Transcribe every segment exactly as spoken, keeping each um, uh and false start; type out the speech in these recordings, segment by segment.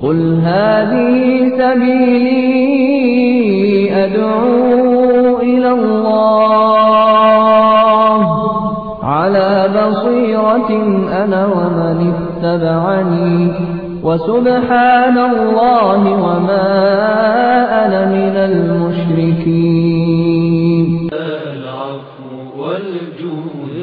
قل هذه سبيلي أدعو إلى الله على بصيرة أنا ومن اتبعني وسبحان الله وما أنا من المشركين. العفو والجود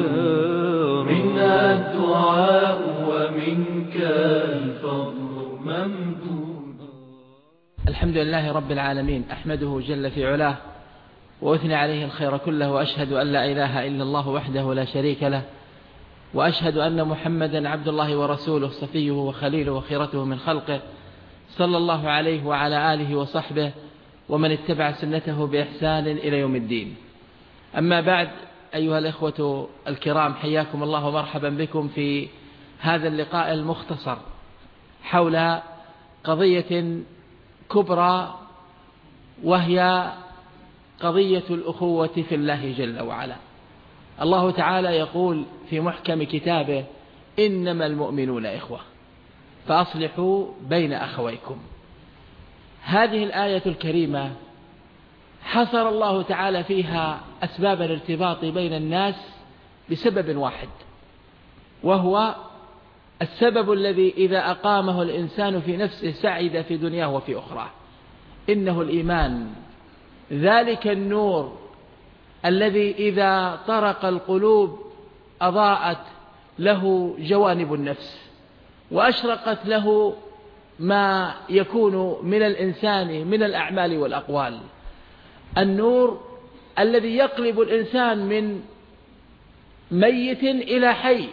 منا الدعاء ومنك الفضل ممدود. الحمد لله رب العالمين، أحمده جل في علاه وأثني عليه الخير كله، وأشهد أن لا إله إلا الله وحده لا شريك له، وأشهد أن محمدا عبد الله ورسوله صفيه وخليله وخيرته من خلقه، صلى الله عليه وعلى آله وصحبه ومن اتبع سنته بإحسان إلى يوم الدين. أما بعد، أيها الإخوة الكرام، حياكم الله ومرحبا بكم في هذا اللقاء المختصر حول قضية كبرى، وهي قضية الأخوة في الله جل وعلا. الله تعالى يقول في محكم كتابه: إنما المؤمنون إخوة فأصلحوا بين أخويكم. هذه الآية الكريمة حصر الله تعالى فيها أسباب الارتباط بين الناس بسبب واحد، وهو السبب الذي إذا أقامه الإنسان في نفسه سعد في دنياه وفي أخراه، إنه الإيمان، ذلك النور الذي إذا طرق القلوب أضاءت له جوانب النفس، وأشرقت له ما يكون من الإنسان من الأعمال والأقوال. النور الذي يقلب الإنسان من ميت إلى حي،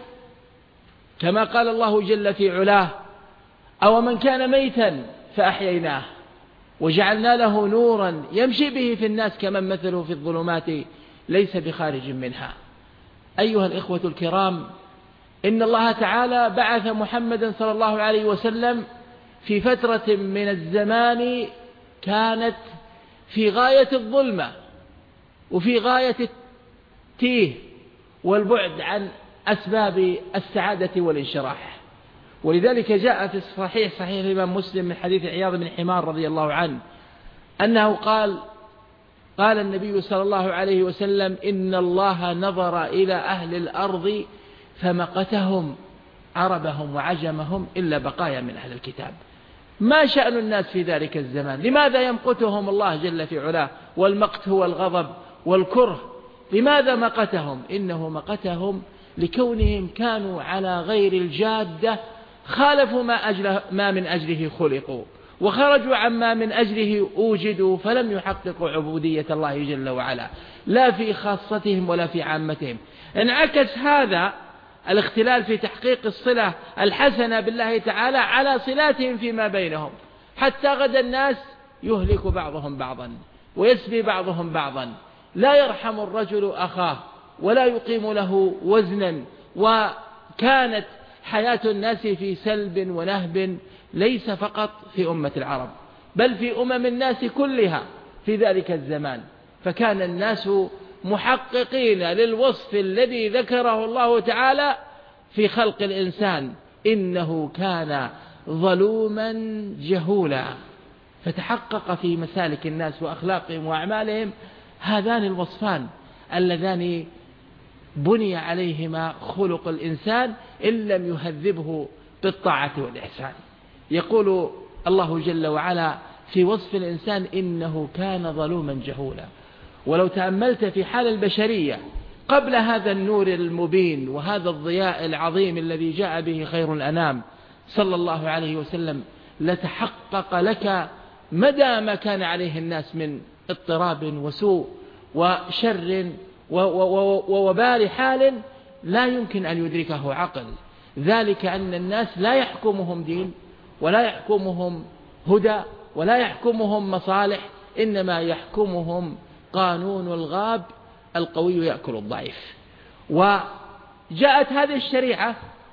كما قال الله جل في علاه: أو من كان ميتا فأحييناه وجعلنا له نورا يمشي به في الناس كمن مثله في الظلمات ليس بخارج منها. أيها الإخوة الكرام، إن الله تعالى بعث محمدا صلى الله عليه وسلم في فترة من الزمان كانت في غاية الظلمة وفي غاية التيه والبعد عن أسباب السعادة والانشراح. ولذلك جاء في الصحيح صحيح الإمام مسلم من حديث عياض بن حمار رضي الله عنه أنه قال: قال النبي صلى الله عليه وسلم: إن الله نظر إلى أهل الأرض فمقتهم عربهم وعجمهم إلا بقايا من أهل الكتاب. ما شأن الناس في ذلك الزمان؟ لماذا يمقتهم الله جل في علاه؟ والمقت هو الغضب والكره. لماذا مقتهم؟ إنه مقتهم لكونهم كانوا على غير الجادة، خالفوا ما, أجل ما من أجله خلقوا، وخرجوا عما من أجله أوجدوا، فلم يحققوا عبودية الله جل وعلا لا في خاصتهم ولا في عامتهم. انعكس هذا الاختلال في تحقيق الصلة الحسنة بالله تعالى على صلاتهم فيما بينهم، حتى غدا الناس يهلك بعضهم بعضا ويسبي بعضهم بعضا، لا يرحم الرجل أخاه ولا يقيم له وزنا. وكانت حياة الناس في سلب ونهب، ليس فقط في أمة العرب بل في أمم الناس كلها في ذلك الزمان. فكان الناس محققين للوصف الذي ذكره الله تعالى في خلق الإنسان: إنه كان ظلوما جهولا. فتحقق في مسالك الناس وأخلاقهم وأعمالهم هذان الوصفان اللذان بني عليهما خلق الإنسان إن لم يهذبه بالطاعة والإحسان. يقول الله جل وعلا في وصف الإنسان: إنه كان ظلوما جهولا. ولو تأملت في حال البشرية قبل هذا النور المبين وهذا الضياء العظيم الذي جاء به خير الأنام صلى الله عليه وسلم، لتحقق لك مدى ما كان عليه الناس من اضطراب وسوء وشر ووبال حال لا يمكن أن يدركه عقل. ذلك أن الناس لا يحكمهم دين ولا يحكمهم هدى ولا يحكمهم مصالح، إنما يحكمهم قانون الغاب: القوي يأكل الضعيف. وجاءت هذه الشريعة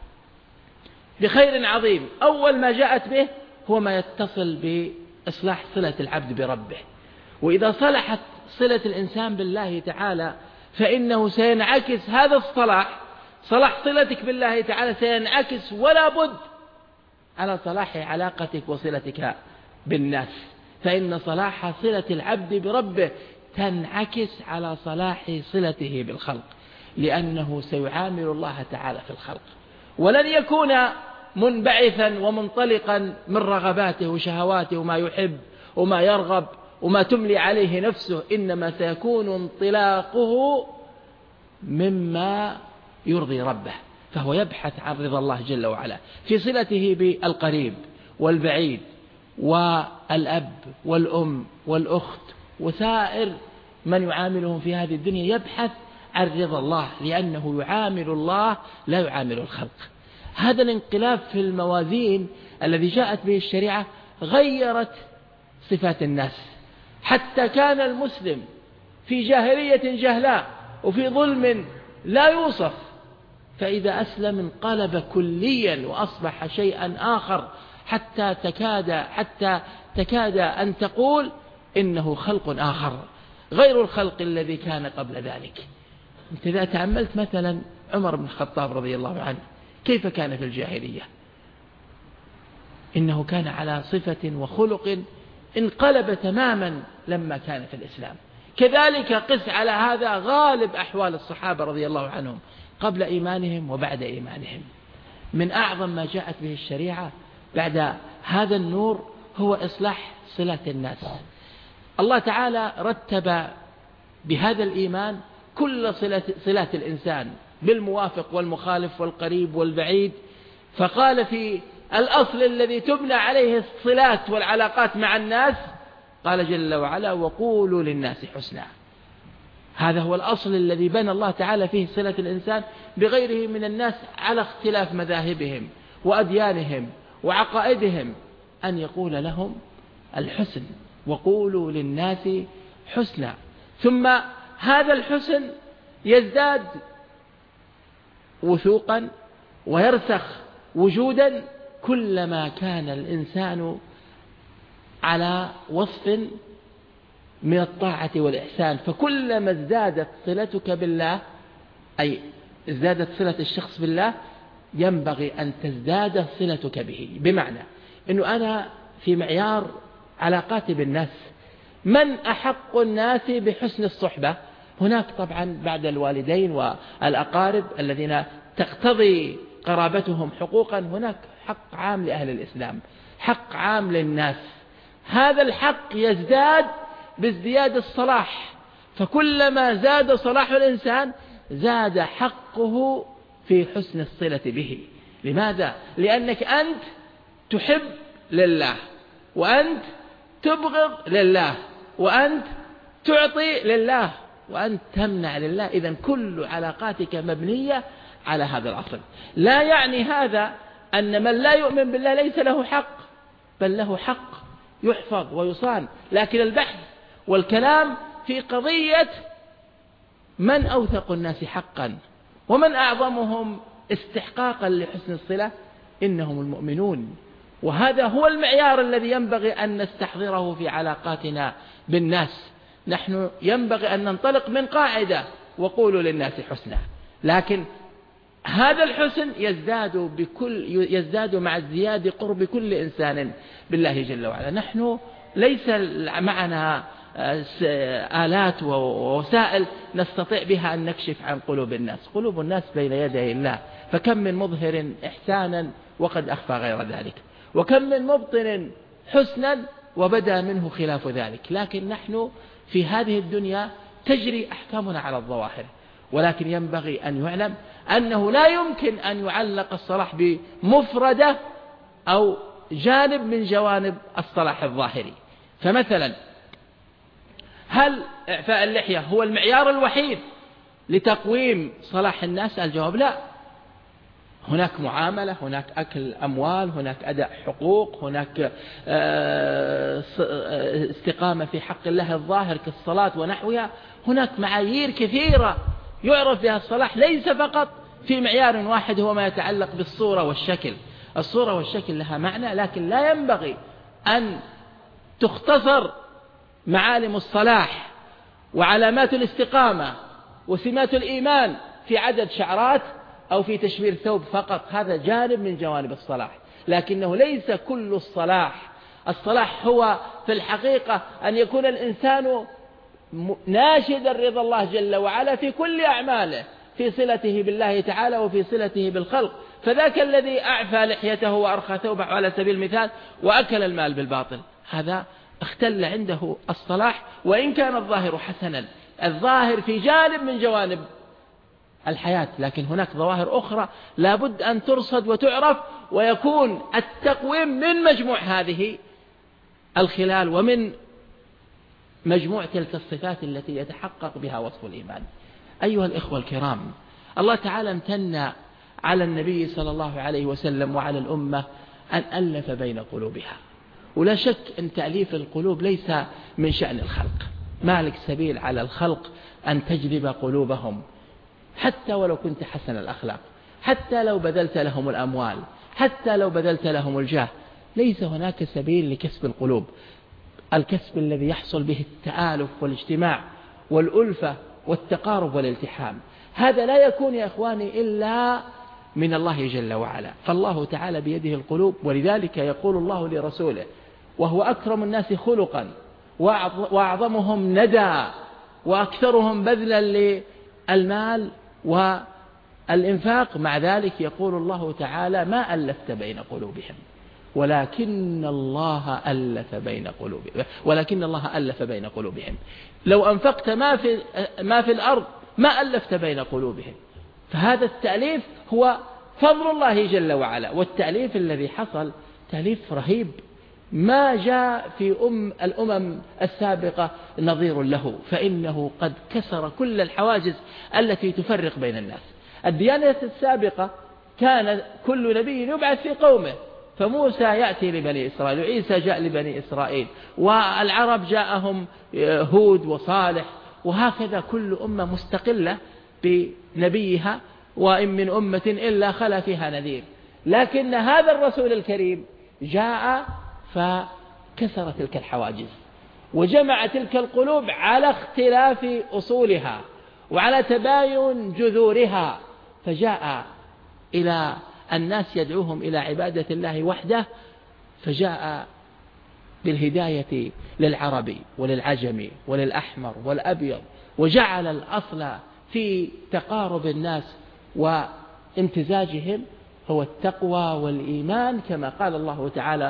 بخير عظيم، أول ما جاءت به هو ما يتصل بإصلاح صلة العبد بربه. وإذا صلحت صلة الإنسان بالله تعالى فإنه سينعكس هذا الصلاح، صلاح صلتك بالله تعالى سينعكس ولا بد على صلاح علاقتك وصلتك بالناس، فإن صلاح صلة العبد بربه تنعكس على صلاح صلته بالخلق، لأنه سيعامل الله تعالى في الخلق، ولن يكون منبعثا ومنطلقا من رغباته وشهواته وما يحب وما يرغب وما تملي عليه نفسه، إنما سيكون انطلاقه مما يرضي ربه، فهو يبحث عن رضا الله جل وعلا في صلته بالقريب والبعيد والأب والأم والأخت وسائر من يعاملهم في هذه الدنيا، يبحث عن رضا الله لأنه يعامل الله لا يعامل الخلق. هذا الانقلاب في الموازين الذي جاءت به الشريعة غيرت صفات الناس، حتى كان المسلم في جاهلية جهلاء وفي ظلم لا يوصف، فإذا أسلم انقلب كليا وأصبح شيئا آخر، حتى تكاد حتى تكاد أن تقول إنه خلق آخر غير الخلق الذي كان قبل ذلك. أنت إذا تأملت مثلا عمر بن الخطاب رضي الله عنه كيف كان في الجاهلية، إنه كان على صفة وخلق انقلب تماما لما كان في الإسلام. كذلك قس على هذا غالب أحوال الصحابة رضي الله عنهم قبل إيمانهم وبعد إيمانهم. من أعظم ما جاءت به الشريعة بعد هذا النور هو إصلاح صلة الناس. الله تعالى رتب بهذا الإيمان كل صلة صلات الإنسان بالموافق والمخالف والقريب والبعيد، فقال في الأصل الذي تبنى عليه الصلات والعلاقات مع الناس، قال جل وعلا: وقولوا للناس حسنا. هذا هو الأصل الذي بنى الله تعالى فيه صلة الإنسان بغيره من الناس على اختلاف مذاهبهم وأديانهم وعقائدهم، أن يقول لهم الحسن، وقولوا للناس حسنا. ثم هذا الحسن يزداد وثوقا ويرسخ وجودا كلما كان الإنسان على وصف من الطاعة والإحسان، فكلما ازدادت صلتك بالله، أي ازدادت صلة الشخص بالله، ينبغي أن تزداد صلتك به. بمعنى أنه أنا في معيار علاقاتي بالناس، من أحق الناس بحسن الصحبة؟ هناك طبعا بعد الوالدين والأقارب الذين تقتضي قرابتهم حقوقا، هناك حق عام لأهل الإسلام، حق عام للناس. هذا الحق يزداد بازدياد الصلاح، فكلما زاد صلاح الإنسان زاد حقه في حسن الصلة به. لماذا؟ لأنك أنت تحب لله، وأنت تبغض لله، وأنت تعطي لله، وأنت تمنع لله. إذن كل علاقاتك مبنية على هذا الأصل. لا يعني هذا أن من لا يؤمن بالله ليس له حق، بل له حق يحفظ ويصان، لكن البحث والكلام في قضية من أوثق الناس حقا ومن أعظمهم استحقاقا لحسن الصلة، إنهم المؤمنون. وهذا هو المعيار الذي ينبغي أن نستحضره في علاقاتنا بالناس. نحن ينبغي أن ننطلق من قاعدة: وقولوا للناس حسنا، لكن هذا الحسن يزداد بكل يزداد مع ازدياد قرب كل إنسان بالله جل وعلا. نحن ليس معنا آلات ووسائل نستطيع بها أن نكشف عن قلوب الناس. قلوب الناس بين يدي الله، فكم من مظهر إحسانا وقد أخفى غير ذلك، وكم من مبطن حسنا وبدا منه خلاف ذلك. لكن نحن في هذه الدنيا تجري أحكامنا على الظواهر، ولكن ينبغي أن يعلم أنه لا يمكن أن يعلق الصلاح بمفردة أو جانب من جوانب الصلاح الظاهري. فمثلا هل إعفاء اللحية هو المعيار الوحيد لتقويم صلاح الناس؟ الجواب لا. هناك معاملة، هناك أكل أموال، هناك أداء حقوق، هناك استقامة في حق الله الظاهر كالصلاة ونحوها. هناك معايير كثيرة يعرف بها الصلاح، ليس فقط في معيار واحد هو ما يتعلق بالصورة والشكل. الصورة والشكل لها معنى، لكن لا ينبغي أن تختصر معالم الصلاح وعلامات الاستقامة وسمات الإيمان في عدد شعرات أو في تشمير ثوب فقط. هذا جانب من جوانب الصلاح، لكنه ليس كل الصلاح. الصلاح هو في الحقيقة أن يكون الإنسان ناشدا رضا الله جل وعلا في كل أعماله، في صلته بالله تعالى وفي صلته بالخلق. فذاك الذي أعفى لحيته وأرخى ثوبه على سبيل المثال وأكل المال بالباطل، هذا اختل عنده الصلاح، وإن كان الظاهر حسنا، الظاهر في جانب من جوانب الحياة، لكن هناك ظواهر أخرى لابد أن ترصد وتعرف، ويكون التقويم من مجموع هذه الخلال ومن مجموع تلك الصفات التي يتحقق بها وصف الإيمان. أيها الإخوة الكرام، الله تعالى امتن على النبي صلى الله عليه وسلم وعلى الأمة أن ألف بين قلوبها، ولا شك أن تأليف القلوب ليس من شأن الخلق، ما لك سبيل على الخلق أن تجذب قلوبهم حتى ولو كنت حسن الأخلاق، حتى لو بذلت لهم الأموال، حتى لو بذلت لهم الجاه، ليس هناك سبيل لكسب القلوب. الكسب الذي يحصل به التآلف والاجتماع والألفة والتقارب والالتحام، هذا لا يكون يا إخواني إلا من الله جل وعلا. فالله تعالى بيده القلوب، ولذلك يقول الله لرسوله وهو أكرم الناس خلقا وأعظمهم ندى وأكثرهم بذلا للمال والإنفاق، مع ذلك يقول الله تعالى ما ألفت بين قلوبهم ولكن الله ألف بين قلوبهم ولكن الله ألف بين قلوبهم لو أنفقت ما في ما في الأرض ما ألفت بين قلوبهم. فهذا التأليف هو فضل الله جل وعلا، والتأليف الذي حصل تأليف رهيب ما جاء في أم الأمم السابقة نظير له، فإنه قد كسر كل الحواجز التي تفرق بين الناس. الديانة السابقة كان كل نبي يبعث في قومه، فموسى يأتي لبني إسرائيل، وعيسى جاء لبني إسرائيل، والعرب جاءهم هود وصالح، وهكذا كل أمة مستقلة بنبيها، وإن من أمة إلا خلا فيها نذير. لكن هذا الرسول الكريم جاء فكسر تلك الحواجز وجمع تلك القلوب على اختلاف أصولها وعلى تباين جذورها، فجاء إلى الناس يدعوهم إلى عبادة الله وحده، فجاء بالهداية للعربي وللعجمي وللأحمر والأبيض، وجعل الأصل في تقارب الناس وامتزاجهم هو التقوى والإيمان، كما قال الله تعالى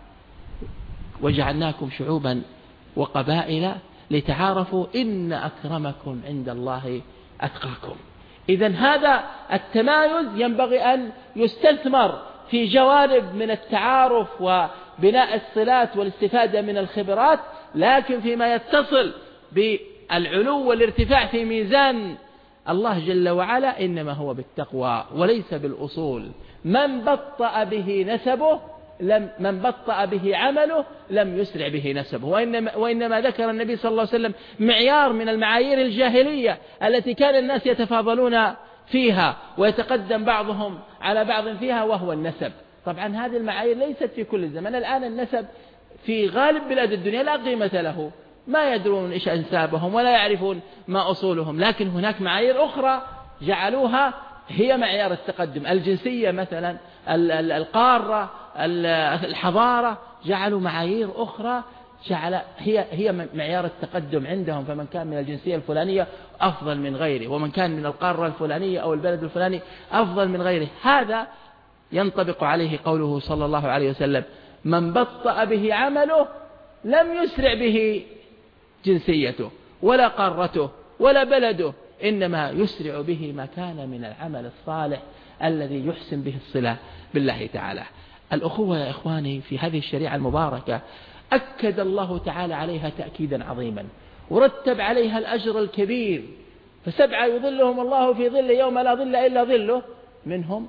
وجعلناكم شعوبا وقبائل لتعارفوا إن أكرمكم عند الله أتقاكم. إذن هذا التمايز ينبغي أن يستثمر في جوانب من التعارف وبناء الصلات والاستفادة من الخبرات، لكن فيما يتصل بالعلو والارتفاع في ميزان الله جل وعلا إنما هو بالتقوى وليس بالأصول. من بطأ به نسبه لم من بطأ به عمله لم يسرع به نسبه. وإنما, وإنما ذكر النبي صلى الله عليه وسلم معيار من المعايير الجاهلية التي كان الناس يتفاضلون فيها ويتقدم بعضهم على بعض فيها، وهو النسب. طبعا هذه المعايير ليست في كل الزمن، الآن النسب في غالب بلاد الدنيا لا قيمة له، ما يدرون إيش أنسابهم ولا يعرفون ما أصولهم. لكن هناك معايير أخرى جعلوها هي معيار التقدم، الجنسية مثلا، القارة، الحضارة، جعلوا معايير أخرى جعل هي هي معيار التقدم عندهم. فمن كان من الجنسية الفلانية أفضل من غيره، ومن كان من القارة الفلانية أو البلد الفلاني أفضل من غيره. هذا ينطبق عليه قوله صلى الله عليه وسلم من بطأ به عمله لم يسرع به جنسيته ولا قارته ولا بلده، إنما يسرع به ما كان من العمل الصالح الذي يحسن به الصلة بالله تعالى. الأخوة يا إخواني في هذه الشريعة المباركة أكد الله تعالى عليها تأكيدا عظيما، ورتب عليها الأجر الكبير. فسبعة يظلهم الله في ظل يوم لا ظل إلا ظله، منهم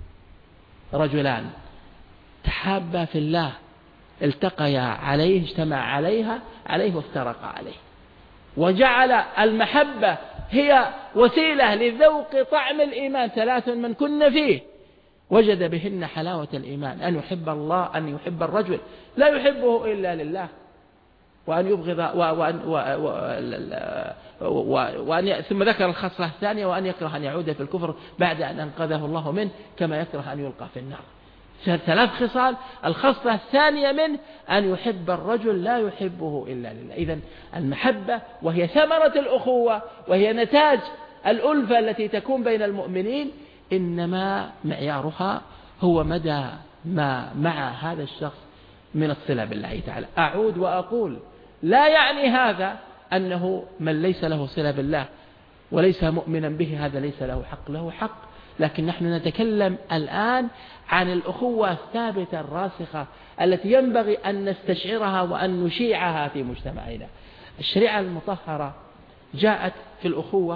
رجلان تحابا في الله التقيا عليه اجتمع عليها عليه وافترقا عليه، وجعل المحبة هي وسيلة لذوق طعم الإيمان. ثلاث من كن فيه وجد بهن حلاوة الإيمان، أن يحب الله أن يحب الرجل لا يحبه إلا لله، وأن يبغض وأن, وأن, وأن ثم ذكر الخصلة الثانية وأن يكره أن يعود في الكفر بعد أن أنقذه الله منه، كما يكره أن يلقى في النار. ثلاث خصال. الخصلة الثانية منه أن يحب الرجل لا يحبه إلا لله. إذن المحبة وهي ثمرة الأخوة وهي نتاج الألفة التي تكون بين المؤمنين، إنما معيارها هو مدى ما مع هذا الشخص من الصلة بالله تعالى. أعود وأقول لا يعني هذا أنه من ليس له صلة بالله وليس مؤمنا به هذا ليس له حق، له حق، لكن نحن نتكلم الآن عن الأخوة الثابتة الراسخة التي ينبغي أن نستشعرها وأن نشيعها في مجتمعنا. الشريعة المطهرة جاءت في الأخوة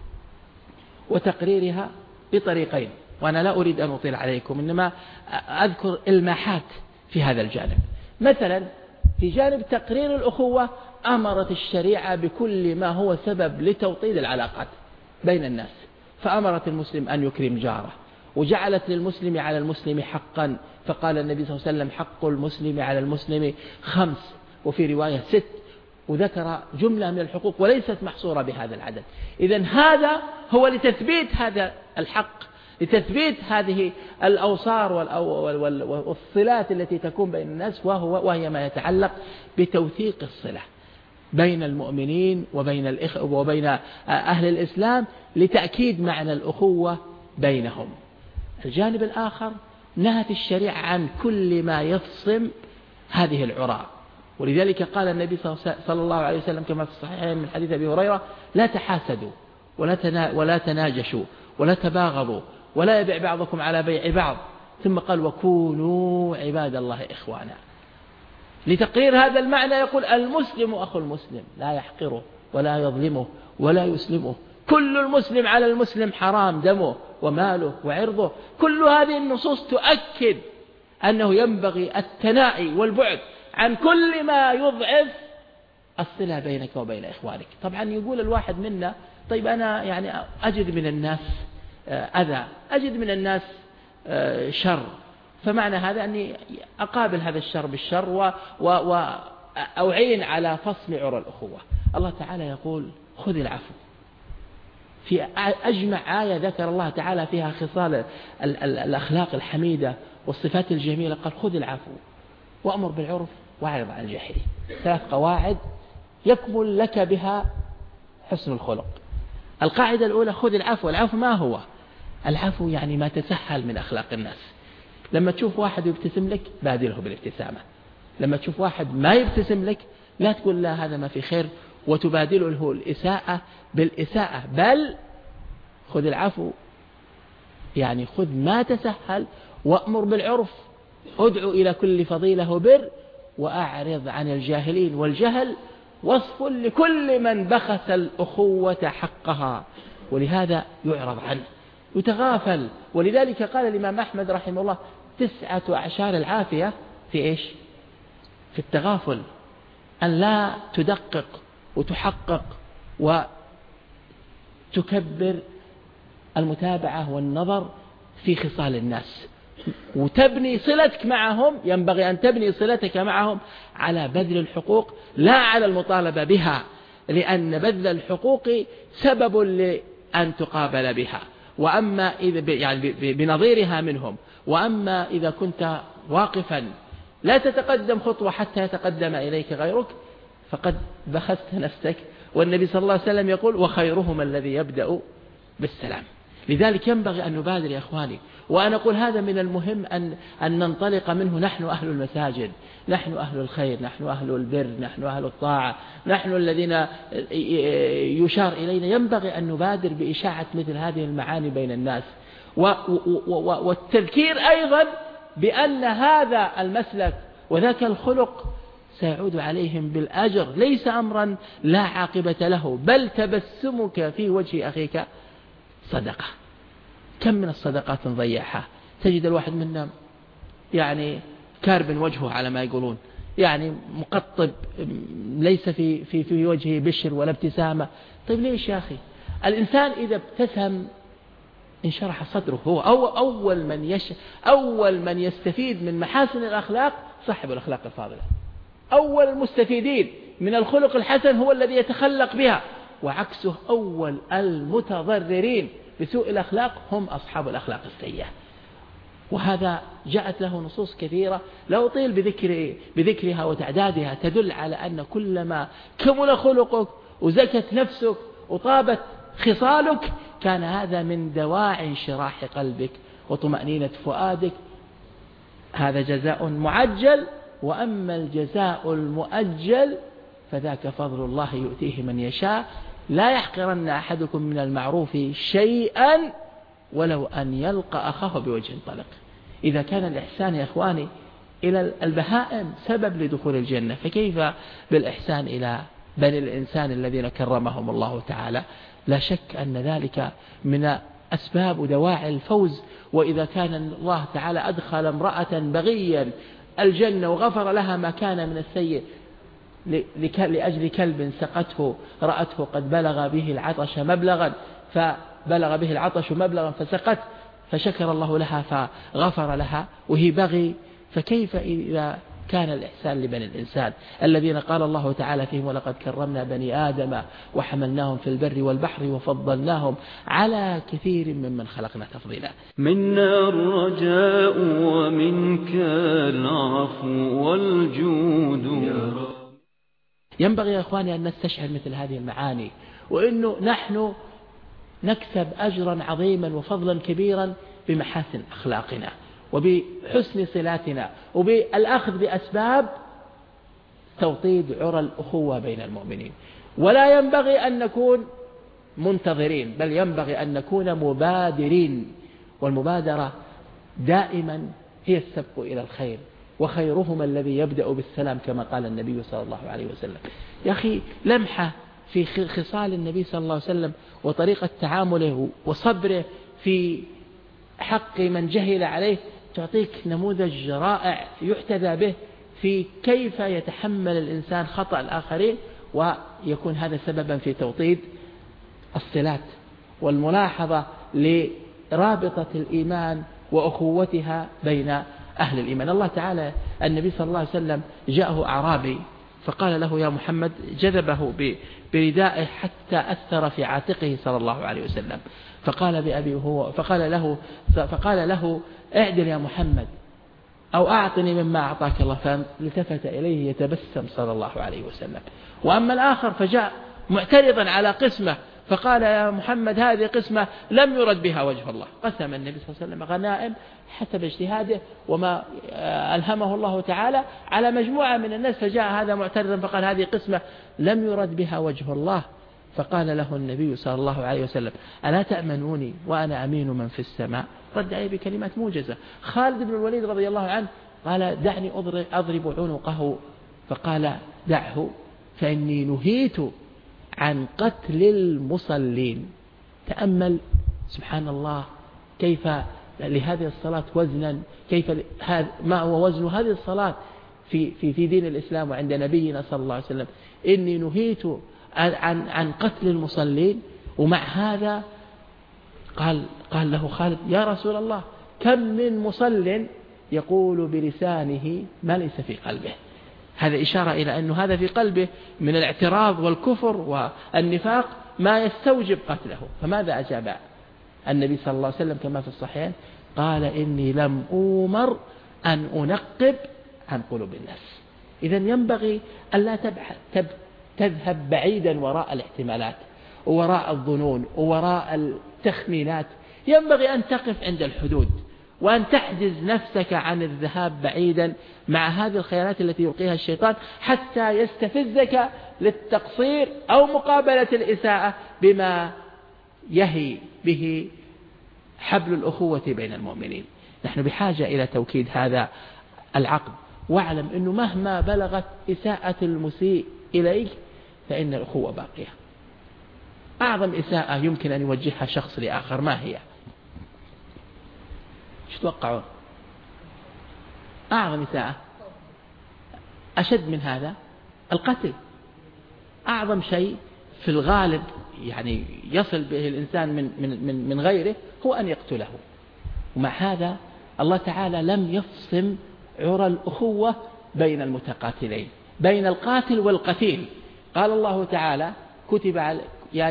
وتقريرها بطريقين، وأنا لا أريد أن أطيل عليكم، إنما أذكر إلماحات في هذا الجانب. مثلا في جانب تقرير الأخوة أمرت الشريعة بكل ما هو سبب لتوطيد العلاقات بين الناس، فأمرت المسلم أن يكرم جاره، وجعلت للمسلم على المسلم حقا، فقال النبي صلى الله عليه وسلم حق المسلم على المسلم خمس، وفي رواية ست، وذكر جملة من الحقوق وليست محصورة بهذا العدد. إذن هذا هو لتثبيت هذا الحق، لتثبيت هذه الأوصار والصلات التي تكون بين الناس، وهو وهي ما يتعلق بتوثيق الصلة بين المؤمنين وبين الإخوة وبين أهل الإسلام لتأكيد معنى الأخوة بينهم. الجانب الآخر نهت الشريعة عن كل ما يفصم هذه العراء، ولذلك قال النبي صلى الله عليه وسلم كما في الصحيحين من حديث أبي هريرة لا تحاسدوا ولا تناجشوا ولا تباغضوا ولا يبيع بعضكم على بيع بعض، ثم قال وكونوا عباد الله إخوانا. لتقرير هذا المعنى يقول المسلم أخو المسلم لا يحقره ولا يظلمه ولا يسلمه، كل المسلم على المسلم حرام دمه وماله وعرضه. كل هذه النصوص تؤكد أنه ينبغي التنائي والبعد عن كل ما يضعف الصلة بينك وبين إخوانك. طبعا يقول الواحد منا طيب أنا يعني أجد من الناس أذى، أجد من الناس شر، فمعنى هذا أني أقابل هذا الشر بالشر وأعين على فصل عرى الأخوة. الله تعالى يقول خذ العفو. في أجمع آية ذكر الله تعالى فيها خصال الأخلاق الحميدة والصفات الجميلة، قال خذ العفو وأمر بالعرف واعرض عن الجاهلين. ثلاث قواعد يكمل لك بها حسن الخلق. القاعدة الأولى خذ العفو. العفو ما هو؟ العفو يعني ما تسهل من أخلاق الناس. لما تشوف واحد يبتسم لك بادله بالابتسامة، لما تشوف واحد ما يبتسم لك لا تقول لا هذا ما في خير وتبادله الإساءة بالإساءة، بل خذ العفو يعني خذ ما تسهل وأمر بالعرف، ادعو إلى كل فضيلة وبر وأعرض عن الجاهلين. والجهل وصف لكل من بخس الأخوة حقها، ولهذا يعرض عنه يتغافل. ولذلك قال الإمام أحمد رحمه الله تسعة أعشار العافية في إيش؟ في التغافل، أن لا تدقق وتحقق وتكبر المتابعة والنظر في خصال الناس، وتبني صلتك معهم. ينبغي أن تبني صلتك معهم على بذل الحقوق لا على المطالبة بها، لأن بذل الحقوق سبب لأن تقابل بها، وأما إذا يعني بنظيرها منهم. وأما إذا كنت واقفا لا تتقدم خطوة حتى يتقدم إليك غيرك فقد بخست نفسك. والنبي صلى الله عليه وسلم يقول وخيرهم الذي يبدأ بالسلام. لذلك ينبغي أن نبادر يا أخواني، وأنا أقول هذا من المهم أن, أن ننطلق منه. نحن أهل المساجد، نحن أهل الخير، نحن أهل البر، نحن أهل الطاعة، نحن الذين يشار إلينا. ينبغي أن نبادر بإشاعة مثل هذه المعاني بين الناس، والتذكير أيضا بأن هذا المسلك وذاك الخلق سيعود عليهم بالأجر، ليس أمرا لا عاقبة له، بل تبسمك في وجه أخيك صدقة. كم من الصدقات نضيعها؟ تجد الواحد منا يعني كارب وجهه على ما يقولون، يعني مقطب، ليس في, في, في وجهه بشر ولا ابتسامة. طيب ليش يا أخي؟ الإنسان إذا ابتسم انشرح صدره. هو أول من, يش أول من يستفيد من محاسن الأخلاق صاحب الأخلاق الفاضلة. أول المستفيدين من الخلق الحسن هو الذي يتخلق بها، وعكسه أول المتضررين بسوء الأخلاق هم أصحاب الأخلاق السيئة. وهذا جاءت له نصوص كثيرة لا أطيل بذكر بذكرها وتعدادها، تدل على أن كلما كمل خلقك وزكت نفسك وطابت خصالك كان هذا من دواعي انشراح قلبك وطمأنينة فؤادك. هذا جزاء معجل، وأما الجزاء المؤجل فذاك فضل الله يؤتيه من يشاء. لا يحقرن أحدكم من المعروف شيئا ولو أن يلقى أخاه بوجه طلق. إذا كان الإحسان يا إخواني إلى البهائم سبب لدخول الجنة، فكيف بالإحسان إلى بني الإنسان الذين كرمهم الله تعالى؟ لا شك أن ذلك من أسباب ودواعي الفوز. وإذا كان الله تعالى أدخل امرأة بغيا الجنة وغفر لها ما كان من السيء لأجل كلب سقته رأته قد بلغ به العطش مبلغا فبلغ به العطش مبلغا فسقت فشكر الله لها فغفر لها وهي بغي، فكيف إذا كان الإحسان لبني الإنسان الذين قال الله تعالى فيهم ولقد كرمنا بني آدم وحملناهم في البر والبحر وفضلناهم على كثير ممن خلقنا تفضيلا. منا الرجاء ومنك العفو والجود يا رب. ينبغي يا إخواني أن نستشعر مثل هذه المعاني، وإنه نحن نكسب أجرا عظيما وفضلا كبيرا بمحاسن أخلاقنا وبحسن صلاتنا وبالأخذ بأسباب توطيد عرى الأخوة بين المؤمنين. ولا ينبغي أن نكون منتظرين، بل ينبغي أن نكون مبادرين، والمبادرة دائما هي السبق إلى الخير، وخيرهما الذي يبدأ بالسلام كما قال النبي صلى الله عليه وسلم. يا أخي لمحة في خصال النبي صلى الله عليه وسلم وطريقة تعامله وصبره في حق من جهل عليه تعطيك نموذج رائع يحتذى به في كيف يتحمل الإنسان خطأ الآخرين، ويكون هذا سببا في توطيد الصلات والملاحظة لرابطة الإيمان وأخوتها بين أهل الإيمان. الله تعالى النبي صلى الله عليه وسلم جاءه أعرابي فقال له يا محمد، جذبه بردائه حتى أثر في عاتقه صلى الله عليه وسلم، فقال بأبي هو فقال له فقال له اعدل يا محمد أو أعطني مما أعطاك الله، فالتفت إليه يتبسم صلى الله عليه وسلم. وأما الآخر فجاء معترضا على قسمة فقال يا محمد هذه قسمة لم يرد بها وجه الله. قسم النبي صلى الله عليه وسلم غنائم حسب اجتهاده وما ألهمه الله تعالى على مجموعة من الناس، فجاء هذا معترضا فقال هذه قسمة لم يرد بها وجه الله. فقال له النبي صلى الله عليه وسلم ألا تأمنوني وأنا أمين من في السماء؟ رد عليه بكلمات موجزة. خالد بن الوليد رضي الله عنه قال دعني أضرب عنقه، فقال دعه فإني نهيت عن قتل المصلين. تأمل سبحان الله كيف لهذه الصلاة وزنا، كيف ما هو وزن هذه الصلاة في في في دين الإسلام وعند نبينا صلى الله عليه وسلم. إني نهيت عن عن قتل المصلين، ومع هذا قال قال له خالد يا رسول الله كم من مصل يقول بلسانه ما ليس في قلبه. هذا إشارة إلى أن هذا في قلبه من الاعتراض والكفر والنفاق ما يستوجب قتله. فماذا أجاب النبي صلى الله عليه وسلم كما في الصحيحين؟ قال إني لم أؤمر أن أنقب عن قلوب الناس. إذن ينبغي ألا تذهب بعيدا وراء الاحتمالات ووراء الظنون ووراء التخمينات، ينبغي أن تقف عند الحدود وأن تحجز نفسك عن الذهاب بعيدا مع هذه الخيالات التي يلقيها الشيطان حتى يستفزك للتقصير أو مقابلة الإساءة بما يهي به حبل الأخوة بين المؤمنين. نحن بحاجة إلى توكيد هذا العقد، واعلم أنه مهما بلغت إساءة المسيء إليك فإن الأخوة باقية. أعظم إساءة يمكن أن يوجهها شخص لآخر ما هي؟ شو توقعون؟ أعظم إساءة أشد من هذا القتل. أعظم شيء في الغالب يعني يصل به الإنسان من من من من غيره هو أن يقتله. ومع هذا الله تعالى لم يفصم عرى الأخوة بين المتقاتلين، بين القاتل والقتيل. قال الله تعالى كتب على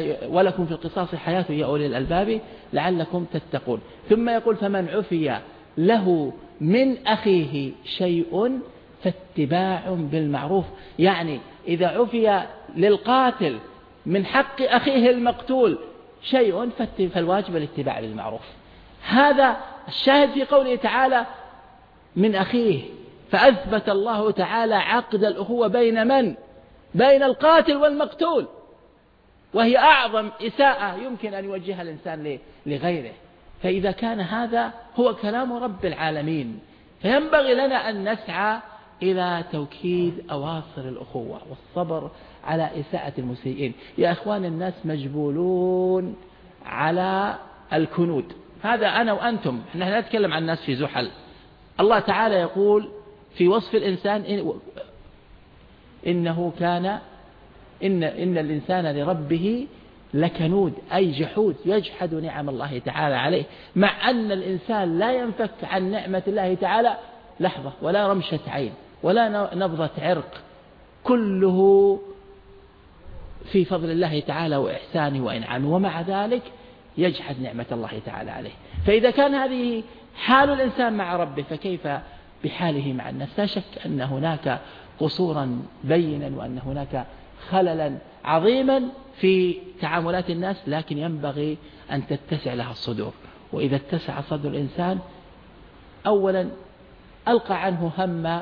ولكم في القصاص حياة يا أولي الألباب لعلكم تتقون. ثم يقول فمن عفي له من أخيه شيء فاتباع بالمعروف. يعني إذا عفي للقاتل من حق أخيه المقتول شيء فالواجب الاتباع بالمعروف. هذا الشاهد في قوله تعالى من أخيه، فأثبت الله تعالى عقد الأخوة بين من؟ بين القاتل والمقتول، وهي أعظم إساءة يمكن أن يوجهها الإنسان لغيره. فإذا كان هذا هو كلام رب العالمين فينبغي لنا أن نسعى إلى توكيد أواصر الأخوة والصبر على إساءة المسيئين. يا إخوان الناس مجبولون على الكنود، هذا أنا وأنتم، نحن لا نتكلم عن الناس في زحل. الله تعالى يقول في وصف الإنسان إن إنه كان إن, إن الإنسان لربه لكنود، أي جحود، يجحد نعم الله تعالى عليه، مع أن الإنسان لا ينفك عن نعمة الله تعالى لحظة ولا رمشة عين ولا نبضة عرق، كله في فضل الله تعالى وإحسانه وإنعامه، ومع ذلك يجحد نعمة الله تعالى عليه. فإذا كان هذه حال الإنسان مع ربه فكيف بحاله مع الناس؟ لا شك أن هناك قصورا بينا وأن هناك خللا عظيما في تعاملات الناس، لكن ينبغي أن تتسع لها الصدور. وإذا اتسع صدر الإنسان أولا ألقى عنه هم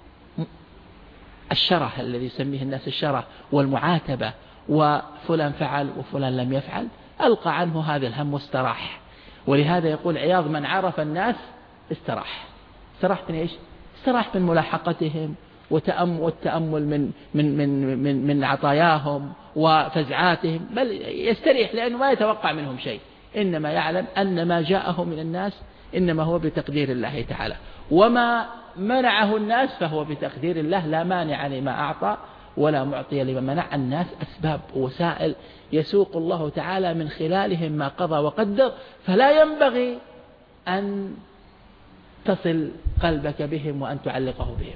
الشره الذي يسميه الناس الشره والمعاتبة، وفلان فعل وفلان لم يفعل، ألقى عنه هذا الهم واستراح. ولهذا يقول عياض من عرف الناس استراح. استراح من إيش؟ استراح من ملاحقتهم والتأمل من من من من من عطاياهم وفزعاتهم، بل يستريح لأنه ما يتوقع منهم شيء، إنما يعلم أن ما جاءه من الناس إنما هو بتقدير الله تعالى، وما منعه الناس فهو بتقدير الله، لا مانع لما أعطى ولا معطي لما منع. الناس أسباب ووسائل يسوق الله تعالى من خلالهم ما قضى وقدر، فلا ينبغي أن تصل قلبك بهم وأن تعلقه بهم.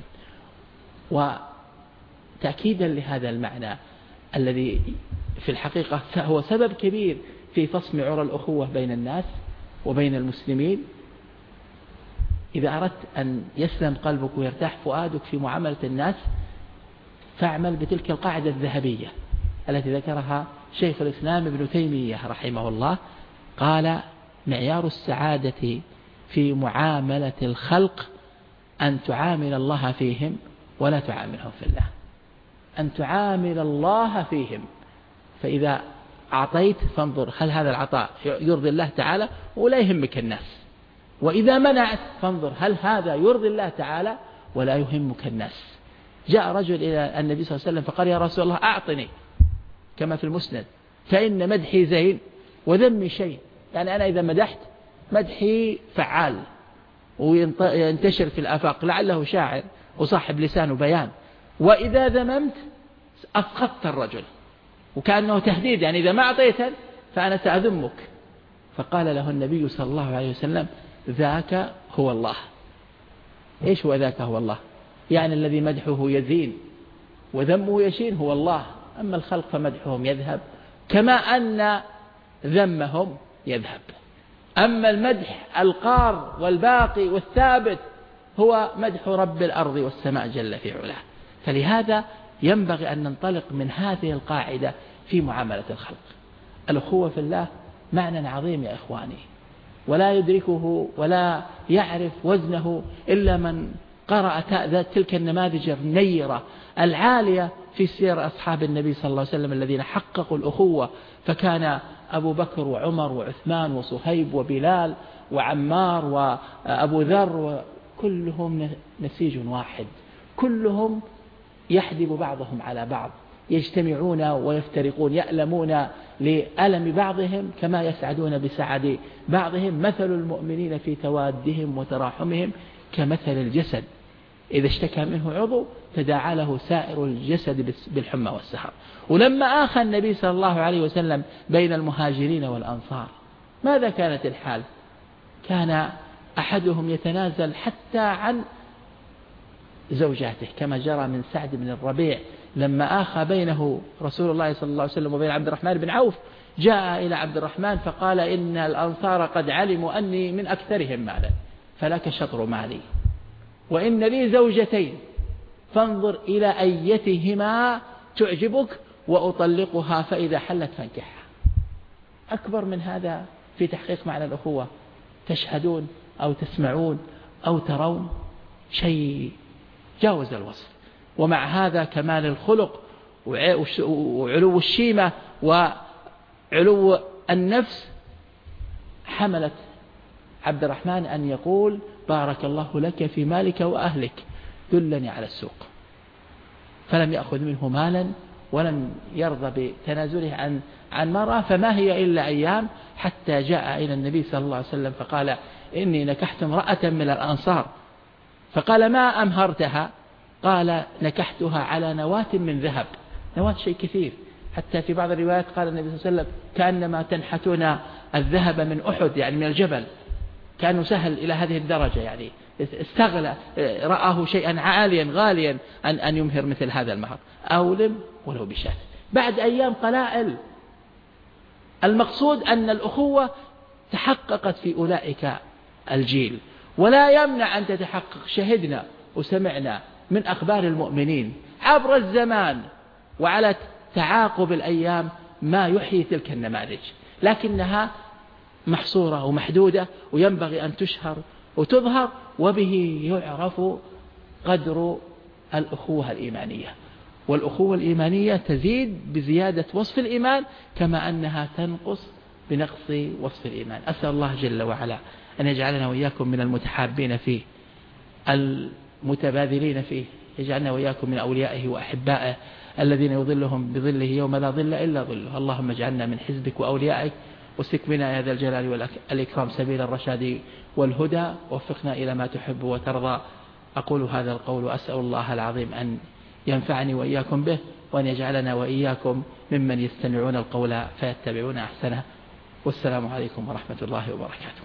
وتأكيدا لهذا المعنى الذي في الحقيقة هو سبب كبير في فصم عرى الأخوة بين الناس وبين المسلمين، إذا أردت أن يسلم قلبك ويرتاح فؤادك في معاملة الناس فاعمل بتلك القاعدة الذهبية التي ذكرها شيخ الإسلام ابن تيمية رحمه الله، قال معيار السعادة في معاملة الخلق أن تعامل الله فيهم ولا تعاملهم في الله. أن تعامل الله فيهم، فإذا أعطيت فانظر هل هذا العطاء يرضي الله تعالى ولا يهمك الناس، وإذا منعت فانظر هل هذا يرضي الله تعالى ولا يهمك الناس. جاء رجل إلى النبي صلى الله عليه وسلم فقال يا رسول الله أعطني كما في المسند، فإن مدحي زين وذمي شيء. يعني أنا إذا مدحت مدحي فعال وينتشر في الآفاق لعله شاعر وصاحب لسان وبيان، وإذا ذممت أسقطت الرجل، وكأنه تهديد، يعني إذا ما أعطيتني فأنا سأذمك. فقال له النبي صلى الله عليه وسلم ذاك هو الله. إيش هو ذاك هو الله؟ يعني الذي مدحه يزين وذمه يشين هو الله، أما الخلق فمدحهم يذهب كما أن ذمهم يذهب. أما المدح القار والباقي والثابت هو مدح رب الأرض والسماء جل في علاه. فلهذا ينبغي أن ننطلق من هذه القاعدة في معاملة الخلق. الأخوة في الله معنى عظيم يا إخواني، ولا يدركه ولا يعرف وزنه إلا من قرأ تلك النماذج النيرة العالية في سير أصحاب النبي صلى الله عليه وسلم الذين حققوا الأخوة. فكان أبو بكر وعمر وعثمان وصهيب وبلال وعمار وأبو ذر كلهم نسيج واحد، كلهم يحدب بعضهم على بعض، يجتمعون ويفترقون، يألمون لألم بعضهم كما يسعدون بسعد بعضهم. مثل المؤمنين في توادهم وتراحمهم كمثل الجسد إذا اشتكى منه عضو تداعى له سائر الجسد بالحمى والسهر. ولما آخى النبي صلى الله عليه وسلم بين المهاجرين والأنصار ماذا كانت الحال؟ كان أحدهم يتنازل حتى عن زوجاته، كما جرى من سعد بن الربيع لما آخى بينه رسول الله صلى الله عليه وسلم وبين عبد الرحمن بن عوف، جاء إلى عبد الرحمن فقال إن الأنصار قد علموا أني من أكثرهم مالا، فلك شطر مالي، وإن لي زوجتين فانظر إلى أيتهما تعجبك وأطلقها، فإذا حلت فانكحها. أكبر من هذا في تحقيق معنى الأخوة تشهدون أو تسمعون أو ترون؟ شيء جاوز الوصف. ومع هذا كمال الخلق وعلو الشيمة وعلو النفس حملت عبد الرحمن أن يقول بارك الله لك في مالك وأهلك، دلني على السوق. فلم يأخذ منه مالا ولم يرضى بتنازله عن عن مرأة، فما هي إلا أيام حتى جاء إلى النبي صلى الله عليه وسلم فقال إني نكحت امرأة من الأنصار. فقال ما أمهرتها؟ قال نكحتها على نواة من ذهب. نواة شيء كثير، حتى في بعض الروايات قال النبي صلى الله عليه وسلم كأنما تنحتون الذهب من أحد، يعني من الجبل، كانوا سهل إلى هذه الدرجة، يعني استغلى، رآه شيئا عاليا غاليا أن أن يمهر مثل هذا المهر. أولم ولو بشاة. بعد أيام قلائل. المقصود أن الأخوة تحققت في أولئك الجيل، ولا يمنع أن تتحقق. شهدنا وسمعنا من أخبار المؤمنين عبر الزمان وعلى تعاقب الأيام ما يحيي تلك النماذج، لكنها محصورة ومحدودة، وينبغي أن تشهر وتظهر، وبه يعرف قدر الأخوة الإيمانية. والأخوة الإيمانية تزيد بزيادة وصف الإيمان كما أنها تنقص بنقص وصف الإيمان. أسأل الله جل وعلا أن يجعلنا وإياكم من المتحابين فيه المتباذلين فيه، يجعلنا وإياكم من أوليائه وأحبائه الذين يظلهم بظله يوم لا ظل إلا ظله. اللهم اجعلنا من حزبك وأوليائك، وسك بنا يا ذا الجلال والإكرام سبيل الرشاد والهدى، ووفقنا إلى ما تحب وترضى. أقول هذا القول وأسأل الله العظيم أن ينفعني وإياكم به، وأن يجعلنا وإياكم ممن يستمعون القول فيتبعون أحسنه. والسلام عليكم ورحمة الله وبركاته.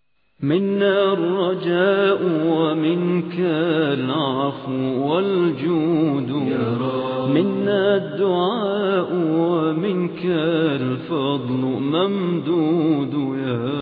منا الرجاء ومنك العفو والجود، منا الدعاء ومنك الفضل ممدود. يا